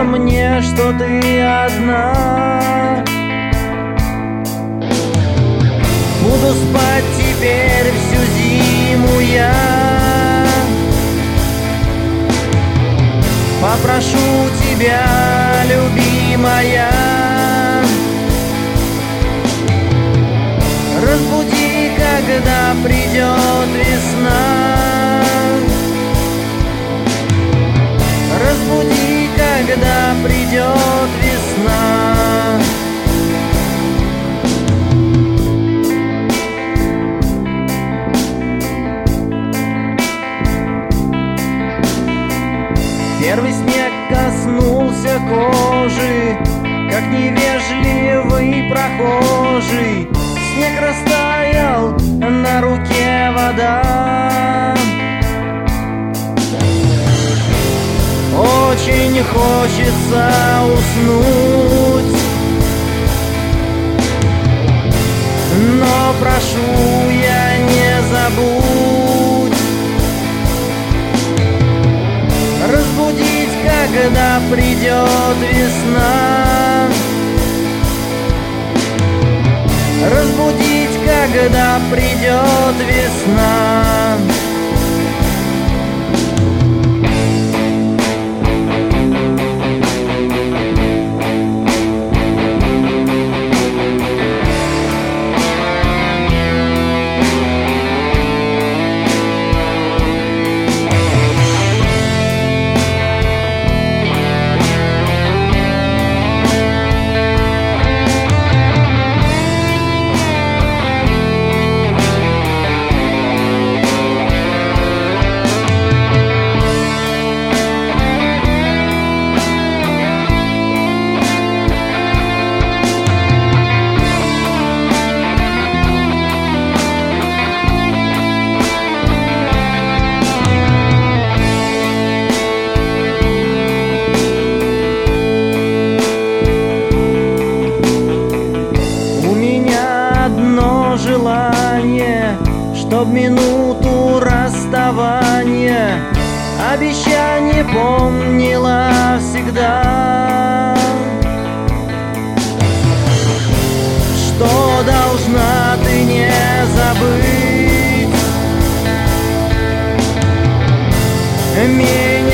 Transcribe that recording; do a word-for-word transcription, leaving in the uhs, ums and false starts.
мне, что ты одна. Буду спать теперь всю зиму я. Попрошу тебя, любимая, разбуди, когда придет весна. Разбуди, когда придет весна. Первый снег коснулся кожи, как невежливый прохожий. Снег растаял, на руке вода. Очень хочется уснуть, но прошу я, не забудь разбудить, когда придет весна. Разбудить, когда придет весна. Желание, чтоб минуту расставания обещание помнила всегда, что должна ты не забыть меня.